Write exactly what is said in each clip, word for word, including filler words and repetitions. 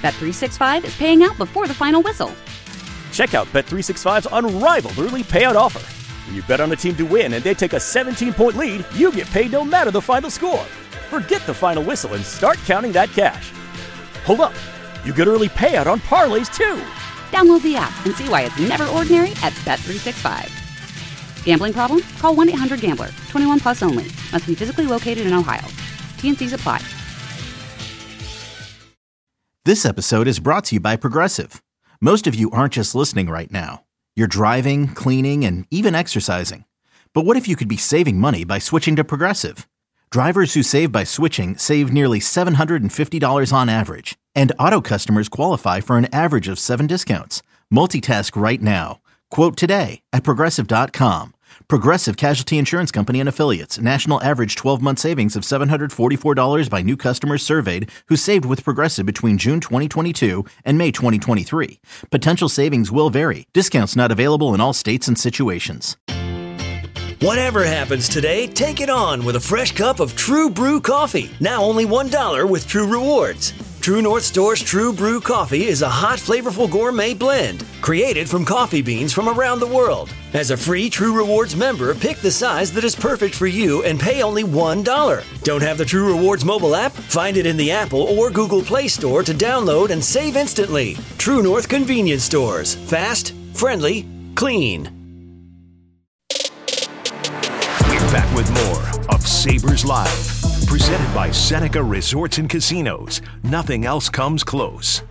Bet three sixty-five is paying out before the final whistle. Check out Bet three sixty-five's unrivaled early payout offer. When you bet on a team to win and they take a seventeen-point lead, you get paid no matter the final score. Forget the final whistle and start counting that cash. Hold up. You get early payout on parlays, too. Download the app and see why it's never ordinary at Bet three sixty-five. Gambling problem? Call one eight hundred gambler. twenty-one plus only. Must be physically located in Ohio. T N Cs apply. This episode is brought to you by Progressive. Most of you aren't just listening right now. You're driving, cleaning, and even exercising. But what if you could be saving money by switching to Progressive? Drivers who save by switching save nearly seven hundred fifty dollars on average. And auto customers qualify for an average of seven discounts. Multitask right now. Quote today at Progressive dot com. Progressive Casualty Insurance Company and Affiliates. National average twelve-month savings of seven hundred forty-four dollars by new customers surveyed who saved with Progressive between June twenty twenty-two and May twenty twenty-three. Potential savings will vary. Discounts not available in all states and situations. Whatever happens today, take it on with a fresh cup of True Brew coffee. Now only one dollar with True Rewards. True North Store's True Brew coffee is a hot, flavorful gourmet blend created from coffee beans from around the world. As a free True Rewards member, pick the size that is perfect for you and pay only one dollar. Don't have the True Rewards mobile app? Find it in the Apple or Google Play Store to download and save instantly. True North Convenience Stores. Fast, friendly, clean. Back with more of Sabres Live, presented by Seneca Resorts and Casinos. Nothing else comes close.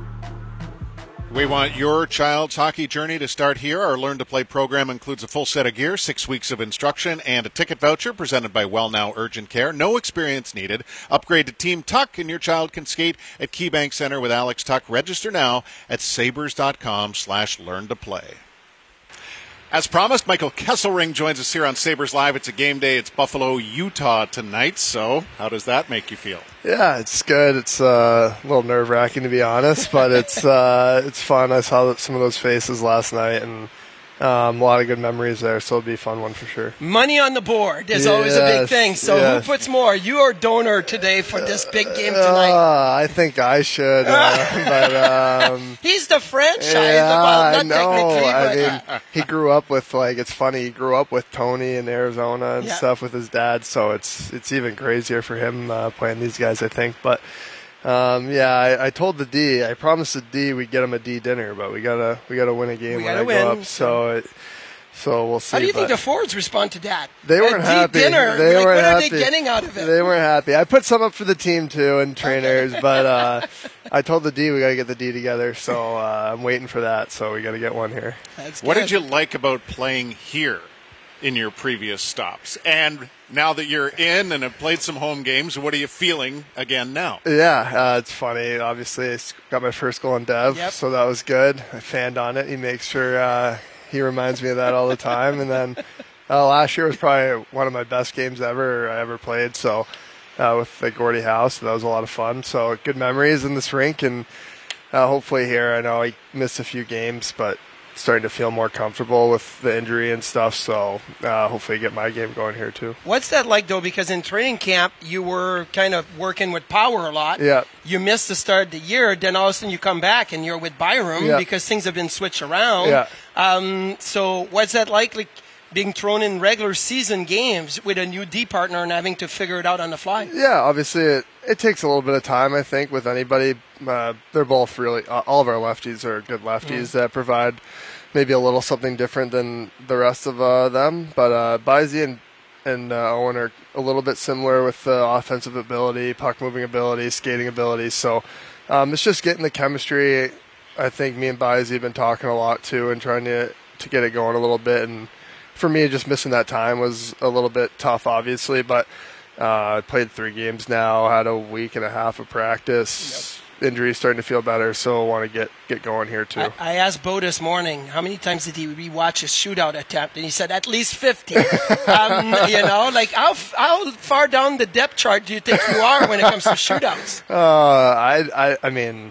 We want your child's hockey journey to start here. Our Learn to Play program includes a full set of gear, six weeks of instruction, and a ticket voucher presented by Well Now Urgent Care. No experience needed. Upgrade to Team Tuck, and your child can skate at KeyBank Center with Alex Tuck. Register now at sabres.com slash learn to play. As promised, Michael Kesselring joins us here on Sabres Live. It's a game day. It's Buffalo, Utah tonight. So how does that make you feel? Yeah, it's good. It's uh, a little nerve-wracking, to be honest, but it's uh, it's fun. I saw some of those faces last night, and um, a lot of good memories there, so it'll be a fun one for sure. Money on the board is yes, always a big thing. So yes. Who puts more? You or donor today for this big game tonight? Uh, I think I should. Uh, but um, he's the franchise. Yeah, well, not I know. Technically, I mean, he grew up with, like, it's funny, he grew up with Tony in Arizona and yeah. stuff with his dad, so it's it's even crazier for him uh, playing these guys, I think. But Um, yeah, I, I told the D, I promised the D we'd get him a D dinner, but we gotta we gotta win a game we when I win. go up. So, it, so we'll see. How do you think the forwards respond to that? They weren't a happy. D dinner. They like, weren't what happy. are they getting out of it? They weren't happy. I put some up for the team too and trainers, but uh, I told the D we gotta get the D together. So uh, I'm waiting for that. So we gotta get one here. That's good. What did you like about playing here in your previous stops? And now that you're in and have played some home games, what are you feeling again now? Yeah, uh, it's funny. Obviously, I got my first goal in Dev, yep. so that was good. I fanned on it. He makes sure uh, he reminds me of that all the time. And then uh, last year was probably one of my best games ever I ever played. So uh, with the Gordie House, that was a lot of fun. So good memories in this rink, and uh, hopefully here. I know I missed a few games, but starting to feel more comfortable with the injury and stuff, so uh, hopefully get my game going here too. What's that like, though? Because in training camp, you were kind of working with power a lot. Yeah. You missed the start of the year, then all of a sudden you come back and you're with Byram yeah. because things have been switched around. Yeah. Um, so what's that like, like being thrown in regular season games with a new D partner and having to figure it out on the fly? Yeah, obviously it, it takes a little bit of time, I think, with anybody. Uh, they're both really, uh, all of our lefties are good lefties mm. that provide maybe a little something different than the rest of uh, them. But uh, Bizey and, and uh, Owen are a little bit similar with uh, offensive ability, puck moving ability, skating ability. So um, it's just getting the chemistry. I think me and Bizey have been talking a lot too and trying to to get it going a little bit. And for me, just missing that time was a little bit tough, obviously. But uh, I played three games now, had a week and a half of practice. Yep. Injury starting to feel better, so I want to get, get going here too. I, I asked Bo this morning, how many times did he rewatch his shootout attempt? And he said at least fifty. um, you know, like how how far down the depth chart do you think you are when it comes to shootouts? Uh, I, I I mean,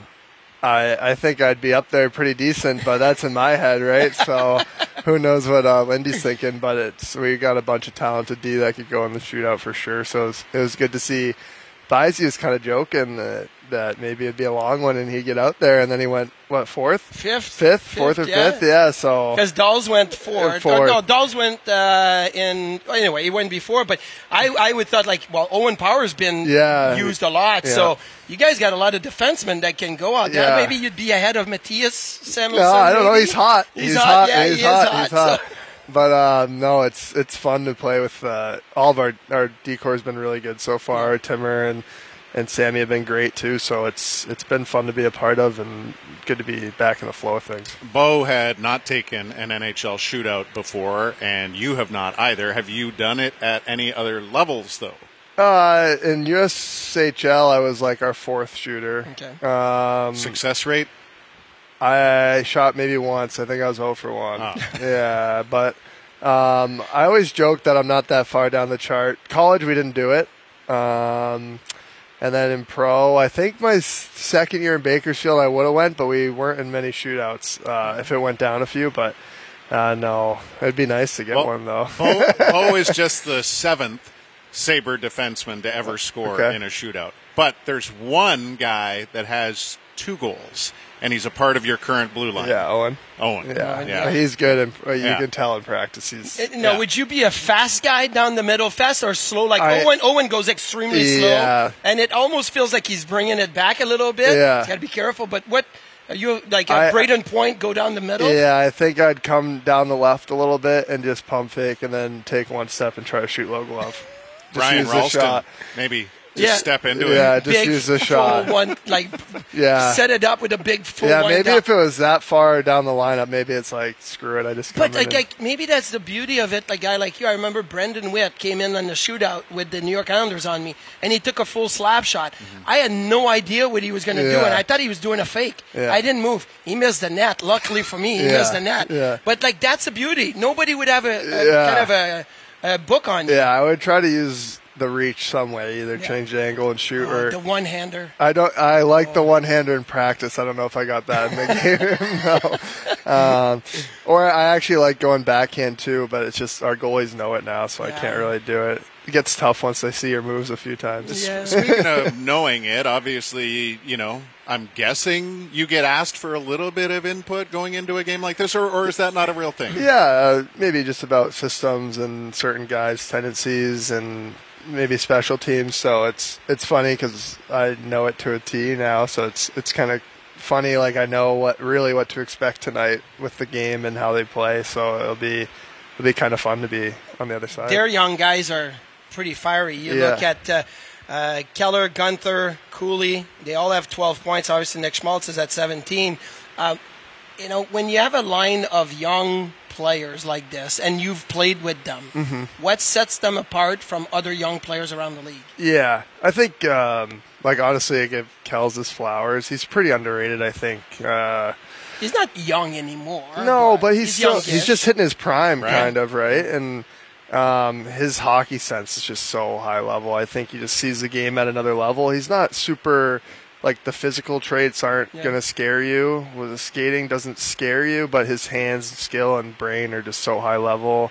I I think I'd be up there pretty decent, but that's in my head, right? So who knows what uh, Lindy's thinking? But it's we got a bunch of talented D that could go in the shootout for sure. So it was, it was good to see Bizey was kind of joking that, that maybe it'd be a long one and he'd get out there, and then he went, what, fourth? Fifth. Fifth, fourth or yeah. fifth, yeah, so. Because Dawes went fourth. Fourth. Oh, no, Dawes went uh, in, anyway, he went before, but I, I would thought, like, well, Owen Power's been yeah. used a lot, yeah. so you guys got a lot of defensemen that can go out there. Yeah. Maybe you'd be ahead of Matthias Samuelsson. No, I don't maybe? know, he's hot. He's, he's hot, hot. yeah, he's he hot. is hot. He's hot. So. But um, no, it's it's fun to play with. Uh, all of our our decor has been really good so far. Yeah. Timmer and, and Sammy have been great too. So it's it's been fun to be a part of and good to be back in the flow of things. Bo had not taken an N H L shootout before, and you have not either. Have you done it at any other levels though? Uh, in U S H L, I was like our fourth shooter. Okay. Um, Success rate? I shot maybe once. I think I was zero for one. Oh. Yeah, but um, I always joke that I'm not that far down the chart. College, we didn't do it. Um, and then in pro, I think my second year in Bakersfield, I would have went, but we weren't in many shootouts uh, if it went down a few. But uh, no, it'd be nice to get well, one, though. Bo, Bo is just the seventh Sabre defenseman to ever score okay. in a shootout. But there's one guy that has two goals, and he's a part of your current blue line. Yeah, Owen. Owen. Yeah, yeah. He's good, and uh, you yeah. can tell in practice. He's Uh, no, yeah. would you be a fast guy down the middle, fast or slow? Like I, Owen, Owen goes extremely yeah. slow, and it almost feels like he's bringing it back a little bit. Yeah. He's got to be careful. But what are you like? A I, Braden Point go down the middle? Yeah, I think I'd come down the left a little bit and just pump fake, and then take one step and try to shoot low glove. Just Brian use the Ralston, shot. maybe just Yeah. step into Yeah, it. just Big use the full shot. One, like Yeah. set it up with a big full Yeah, one maybe down. if it was that far down the lineup, maybe it's like, screw it, I just come But in like, and- like maybe that's the beauty of it. Like a guy like you, I remember Brendan Witt came in on the shootout with the New York Islanders on me, and he took a full slap shot. Mm-hmm. I had no idea what he was going to do, Yeah. and I thought he was doing a fake. Yeah. I didn't move. He missed the net. Luckily for me, he Yeah. missed the net. Yeah. But like that's the beauty. Nobody would have a, a Yeah. kind of a, a book on you. Yeah, I would try to use the reach some way, either Yeah. change the angle and shoot, Oh, or the one-hander. I don't. I like the one-hander in practice. I don't know if I got that in the game. no. Um, or I actually like going backhand too, but it's just our goalies know it now, so I Yeah. can't really do it. It gets tough once they see your moves a few times. Yeah. Speaking of knowing it, obviously, you know, I'm guessing you get asked for a little bit of input going into a game like this, or, or is that not a real thing? Yeah, uh, maybe just about systems and certain guys' tendencies and maybe special teams. So it's it's funny because I know it to a T now. So it's it's kind of funny. Like I know what really what to expect tonight with the game and how they play. So it'll be it'll be kind of fun to be on the other side. Their young guys are pretty fiery. You Yeah. look at uh, uh, Keller, Gunther, Cooley. They all have twelve points. Obviously, Nick Schmaltz is at seventeen. Uh, you know, when you have a line of young players like this, and you've played with them, Mm-hmm. what sets them apart from other young players around the league? Yeah, I think um, like honestly, I give Kells his flowers. He's pretty underrated. I think. Uh, He's not young anymore. No, but he's still, youngish. he's just hitting his prime, Right. kind of, right? And um, his hockey sense is just so high level. I think he just sees the game at another level. He's not super, like the physical traits aren't Yeah. going to scare you. With the skating doesn't scare you, but his hands, skill, and brain are just so high level.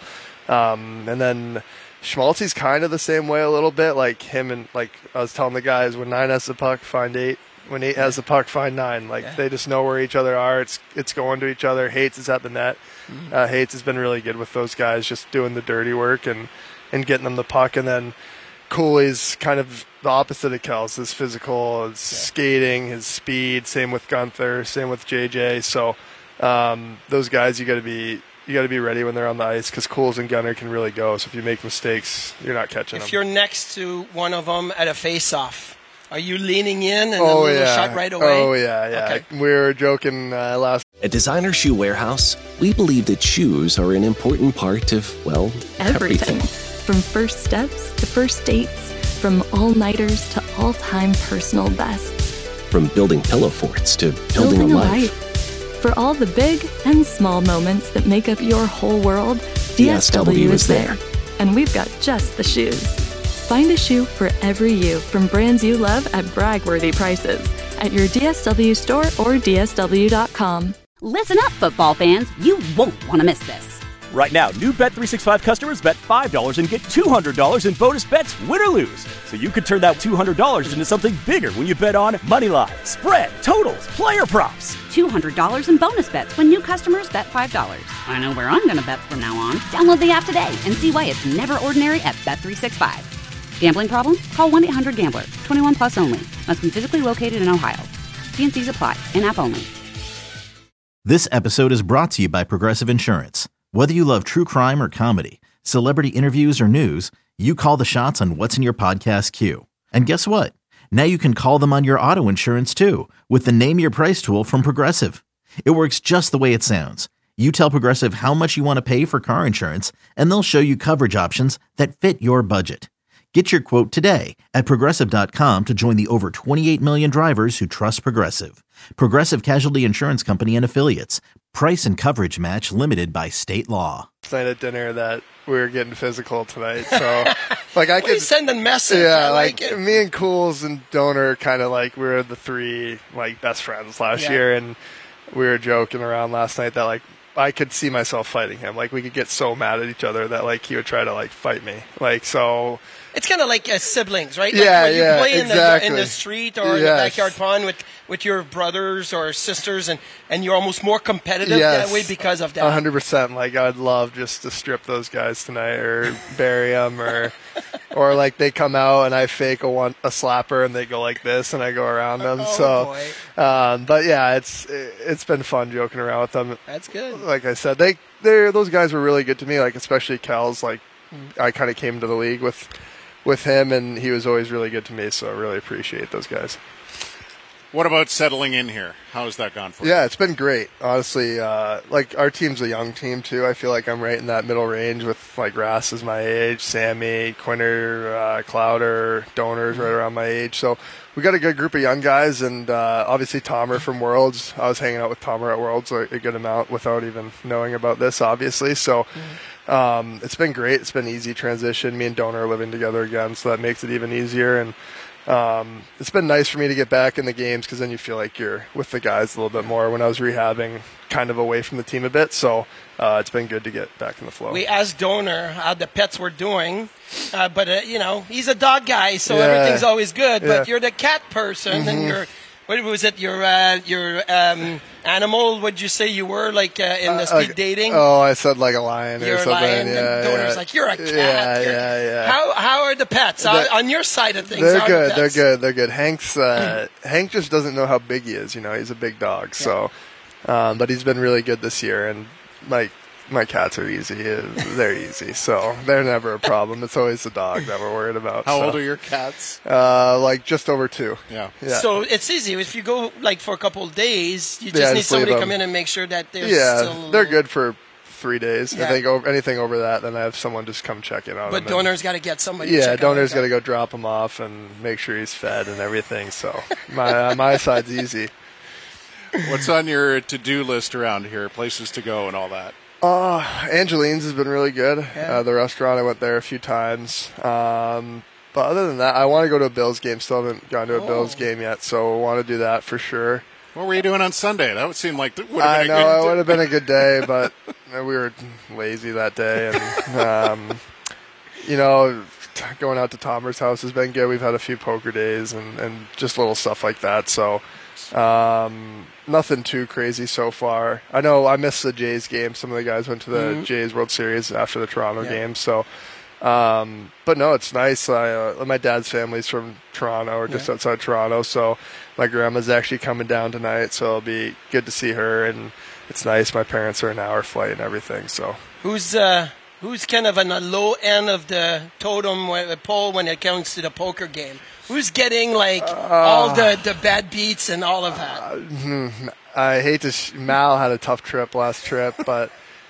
Um, and then Schmaltzy's kind of the same way a little bit, like him and like I was telling the guys, when nine has the puck, find eight. When eight has the puck, find nine. Like Yeah. they just know where each other are. It's it's going to each other. Hates is at the net. Mm-hmm. Uh, Hates has been really good with those guys, just doing the dirty work and, and getting them the puck. And then Cooley's kind of the opposite of Kells. His physical, his skating, his speed. Same with Gunther. Same with J J. So um, those guys, you got to be you got to be ready when they're on the ice because Cools and Gunner can really go. So if you make mistakes, you're not catching them. If you're next to one of them at a face-off, are you leaning in and a Oh little yeah. shot right away? Oh yeah, yeah. Okay. We were joking uh, last. At Designer Shoe Warehouse, we believe that shoes are an important part of, well, Everything. everything. From first steps to first dates, from all-nighters to all-time personal bests. From building pillow forts to building, a life. For all the big and small moments that make up your whole world, D S W is there. And we've got just the shoes. Find a shoe for every you from brands you love at brag-worthy prices at your D S W store or D S W dot com. Listen up, football fans. You won't want to miss this. Right now, new Bet three sixty-five customers bet five dollars and get two hundred dollars in bonus bets, win or lose. So you could turn that two hundred dollars into something bigger when you bet on money line, spread, totals, player props. two hundred dollars in bonus bets when new customers bet five dollars. I know where I'm going to bet from now on. Download the app today and see why it's never ordinary at Bet three sixty-five. Gambling problem? Call one eight hundred gambler. twenty-one plus only. Must be physically located in Ohio. T N Cs apply. In-app only. This episode is brought to you by Progressive Insurance. Whether you love true crime or comedy, celebrity interviews or news, you call the shots on what's in your podcast queue. And guess what? Now you can call them on your auto insurance too with the Name Your Price tool from Progressive. It works just the way it sounds. You tell Progressive how much you want to pay for car insurance, and they'll show you coverage options that fit your budget. Get your quote today at Progressive dot com to join the over twenty-eight million drivers who trust Progressive. Progressive Casualty Insurance Company and Affiliates. Price and coverage match limited by state law. Night at dinner that we were getting physical tonight, so like I could send a message. Yeah, I like, like it. me and Cools and Donor kind of like we were the three like best friends last Yeah. year, and we were joking around last night that like I could see myself fighting him. Like we could get so mad at each other that like he would try to like fight me. Like so. It's kind of like uh, siblings, right? Like Yeah, when you yeah, play in exactly. the in the street or in the Yes. backyard pond with, with your brothers or sisters, and, and you're almost more competitive Yes, that way because of that. one hundred percent. Like, I'd love just to strip those guys tonight or bury them or, or like they come out and I fake a one a slapper and they go like this and I go around them. Oh, so, um, but yeah, it's it's been fun joking around with them. That's good. Like I said, they they those guys were really good to me. Like especially Cal's. Like I kind of came to the league with with him and he was always really good to me. So I really appreciate those guys. What about settling in here? How has that gone for you? Yeah, it's been great. Honestly, uh, like our team's a young team too. I feel like I'm right in that middle range with like Rass is my age, Sammy, Quinter, uh, Clowder, Donors right around my age. So we got a good group of young guys, and uh, obviously Tomer from Worlds. I was hanging out with Tomer at Worlds like, a good amount without even knowing about this, obviously. So um, it's been great. It's been easy transition. Me and Donor are living together again, so that makes it even easier. And Um, it's been nice for me to get back in the games because then you feel like you're with the guys a little bit more. When I was rehabbing, kind of away from the team a bit, so uh, it's been good to get back in the flow. We asked Donor how the pets were doing, uh, but uh, you know he's a dog guy, so Yeah. everything's always good. But Yeah. you're the cat person, and Mhm. you're what was it? Your uh, your um, animal? What'd you say you were like uh, in the Uh, speed like- dating? Oh, I said like a lion You're or a something. lion, yeah, and Donor's yeah. like, you're a cat. Yeah, You're- yeah, yeah. How how are the pets They're- on, on your side of things? They're how are good. the They're pets? good. They're good. Hank's uh, Hank just doesn't know how big he is. You know, he's a big dog. So, um, but he's been really good this year. And like my cats are easy. They're easy. So they're never a problem. It's always the dog that we're worried about. How so. old are your cats? Uh, like just over two. Yeah. Yeah. So it's easy. If you go like for a couple of days, you just Yeah, need just leave somebody to them. come in and make sure that they're yeah, still. they're good for three days. Yeah. I think over, anything over that, then I have someone just come check in on But him. and- Donor's got to get somebody. to Yeah, check Donor's out. got to go drop him off and make sure he's fed and everything. So my uh, my side's easy. What's on your to-do list around here? Places to go and all that? Uh, Angeline's has been really good. Uh, the restaurant, I went there a few times. Um, but other than that, I want to go to a Bills game. Still haven't gone to a Oh. Bills game yet, so I want to do that for sure. What were you doing on Sunday? That would seem like it would have I been know a it good would have been a good day, but we were lazy that day, and um, you know, t- going out to Tomer's house has been good. We've had a few poker days and, and just little stuff like that. So um, nothing too crazy so far. I know I missed the Jays game. Some of the guys went to the Mhm. Jays World Series after the Toronto Yeah. game. So, um, but no, it's nice. I, uh, my dad's family's from Toronto or just Yeah. outside Toronto, so my grandma's actually coming down tonight. So it'll be good to see her, and it's nice. My parents are an hour flight and everything. So Who's uh, who's kind of on the low end of the totem when- pole when it comes to the poker game? Who's getting like all the, the bad beats and all of that? hmm, I hate to. Sh- Mal had a tough trip last trip, but.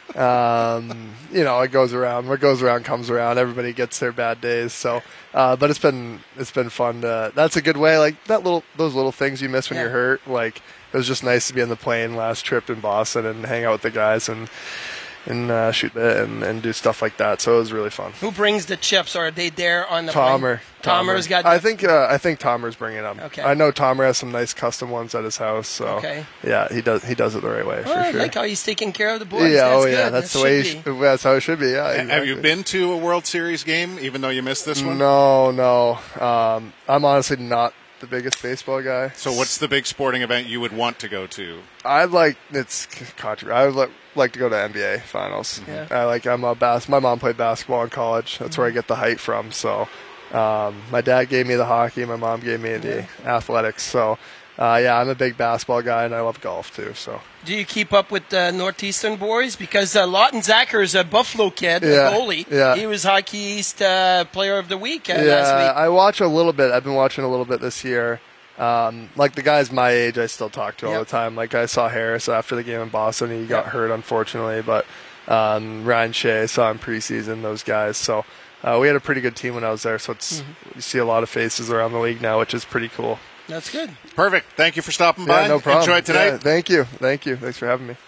Um, you know, it goes around. What goes around comes around. Everybody gets their bad days. So, uh, but it's been it's been fun. To, that's a good way. Like that little those little things you miss when Yeah. you're hurt. Like it was just nice to be on the plane last trip in Boston and hang out with the guys and and uh, shoot it and, and do stuff like that. So it was really fun. Who brings the chips, or are they there on the Tomer. Tomer's got. I think uh, I think Tomer's bringing them. Okay. I know Tomer has some nice custom ones at his house. So okay. yeah, he does he does it the right way. Oh, for I sure. like how he's taking care of the boys. Yeah, that's oh good. yeah, that's that the way. Sh- sh- that's how it should be. Yeah. Exactly. Have you been to a World Series game, even though you missed this one? No, no. Um, I'm honestly not the biggest baseball guy. So what's the big sporting event you would want to go to? I'd like it's controversial. I would like, like to go to N B A finals. Yeah. I like I'm a bas- My mom played basketball in college. That's where I get the height from. So um, my dad gave me the hockey. My mom gave me the yeah. athletics. So uh, yeah, I'm a big basketball guy, and I love golf too. So. Do you keep up with the Northeastern boys? Because uh, Lawton Zacher is a Buffalo kid, yeah. a goalie. Yeah. He was Hockey East uh, Player of the Week uh, yeah, last week. I watch a little bit. I've been watching a little bit this year. Um, like the guys my age, I still talk to all yep. the time. Like I saw Harris after the game in Boston. He got yep. hurt, unfortunately. But um, Ryan Shea, saw him preseason, those guys. So uh, we had a pretty good team when I was there. So it's mm-hmm. you see a lot of faces around the league now, which is pretty cool. That's good. Perfect. Thank you for stopping by. Yeah, no problem. Enjoy tonight. Yeah, thank you. Thank you. Thanks for having me.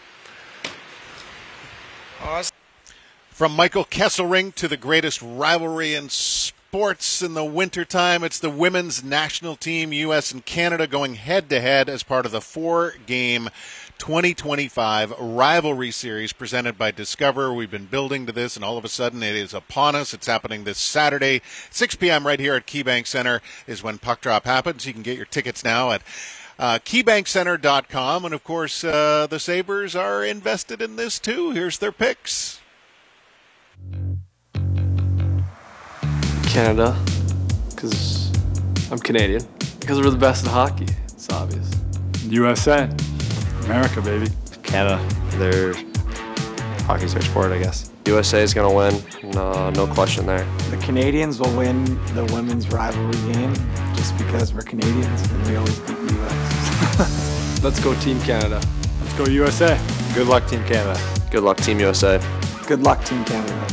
Awesome. From Michael Kesselring to the greatest rivalry in sports in the wintertime, it's the women's national team, U S and Canada, going head-to-head as part of the four-game twenty twenty-five rivalry series presented by Discover. We've been building to this, and all of a sudden it is upon us. It's happening this Saturday, six p.m. right here at KeyBank Center is when puck drop happens. You can get your tickets now at Uh, key bank center dot com, and of course uh, the Sabres are invested in this too. Here's their picks. Canada, because I'm Canadian, because we're the best in hockey. It's obvious. U S A, America, baby. Canada, they're hockey's their sport, I guess. U S A is going to win, no, no question there. The Canadians will win the women's rivalry game just because we're Canadians and we always beat the U S Let's go Team Canada. Let's go U S A. Good luck, Team Canada. Good luck, Team U S A. Good luck, Team Canada.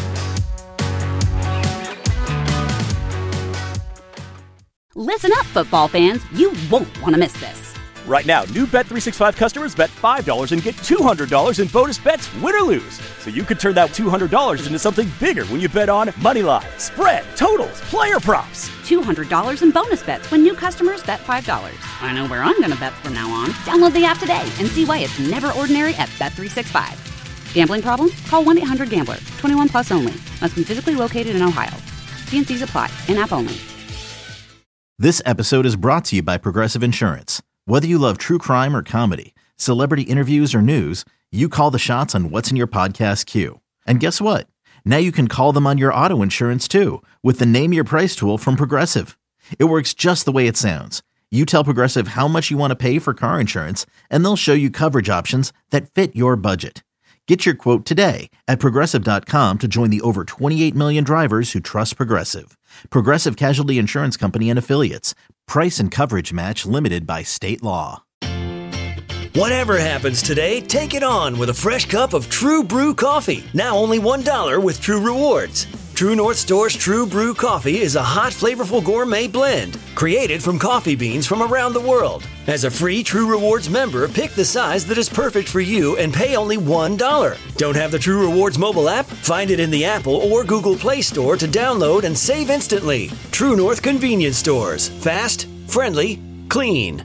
Listen up, football fans. You won't want to miss this. Right now, new Bet three sixty-five customers bet five dollars and get two hundred dollars in bonus bets, win or lose. So you could turn that two hundred dollars into something bigger when you bet on money line, spread, totals, player props. two hundred dollars in bonus bets when new customers bet five dollars. I know where I'm going to bet from now on. Download the app today and see why it's never ordinary at Bet three sixty-five. Gambling problem? Call one eight hundred gambler. twenty-one plus only. Must be physically located in Ohio. T and C's apply. In-app only. This episode is brought to you by Progressive Insurance. Whether you love true crime or comedy, celebrity interviews or news, you call the shots on what's in your podcast queue. And guess what? Now you can call them on your auto insurance too with the Name Your Price tool from Progressive. It works just the way it sounds. You tell Progressive how much you want to pay for car insurance, and they'll show you coverage options that fit your budget. Get your quote today at Progressive dot com to join the over twenty-eight million drivers who trust Progressive. Progressive Casualty Insurance Company and Affiliates. Price and coverage match limited by state law. Whatever happens today, take it on with a fresh cup of True Brew coffee. Now only one dollar with True Rewards. True North Store's True Brew coffee is a hot, flavorful gourmet blend created from coffee beans from around the world. As a free True Rewards member, pick the size that is perfect for you and pay only one dollar. Don't have the True Rewards mobile app? Find it in the Apple or Google Play Store to download and save instantly. True North Convenience Stores. Fast, friendly, clean.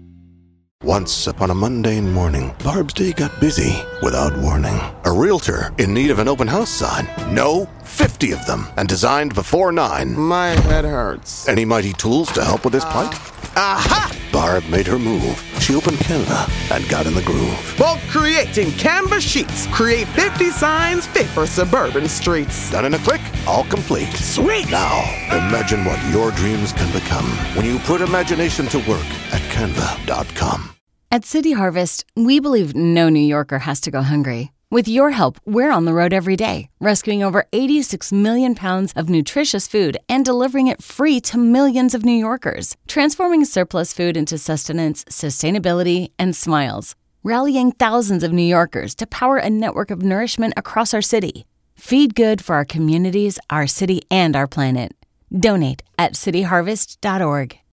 Once upon a mundane morning, Barb's day got busy without warning. A realtor in need of an open house sign. No, fifty of them, and designed before nine. My head hurts. Any mighty tools to help with this plight? Aha! Barb made her move. She opened Canva and got in the groove. Bulk creating Canva sheets. Create fifty signs fit for suburban streets. Done in a click, all complete. Sweet! Now, imagine what your dreams can become when you put imagination to work at canva dot com. At City Harvest, we believe no New Yorker has to go hungry. With your help, we're on the road every day, rescuing over eighty-six million pounds of nutritious food and delivering it free to millions of New Yorkers, transforming surplus food into sustenance, sustainability, and smiles, rallying thousands of New Yorkers to power a network of nourishment across our city. Feed good for our communities, our city, and our planet. Donate at city harvest dot org.